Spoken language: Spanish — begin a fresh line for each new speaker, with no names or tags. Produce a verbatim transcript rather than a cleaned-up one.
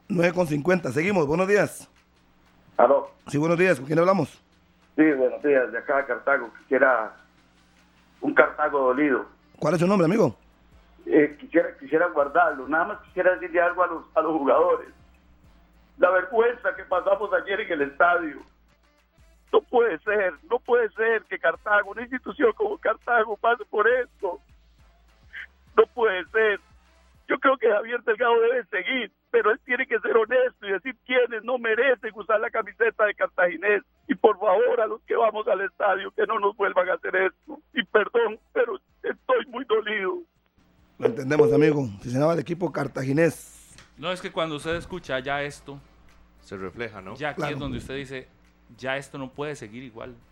nueve con cincuenta, seguimos, buenos días.
Aló.
Sí, buenos días, ¿con quién hablamos?
Sí, buenos días, de acá de Cartago. Quisiera un Cartago dolido.
¿Cuál es su nombre, amigo?
Eh, quisiera, quisiera guardarlo. Nada más quisiera decirle algo a los, a los jugadores. La vergüenza que pasamos ayer en el estadio. No puede ser, no puede ser que Cartago, una institución como Cartago, pase por esto. No puede ser. Yo creo que Javier Delgado debe seguir, pero él tiene que ser honesto y decir quiénes no merecen usar la camiseta de cartaginés. Y por favor, a los que vamos al estadio, que no nos vuelvan a hacer esto. Y perdón, pero estoy muy dolido.
Lo entendemos, amigo. Aficionado al equipo cartaginés.
No, es que cuando usted escucha ya esto,
se refleja, ¿no?
ya aquí
Claro.
es donde usted dice, ya esto no puede seguir igual.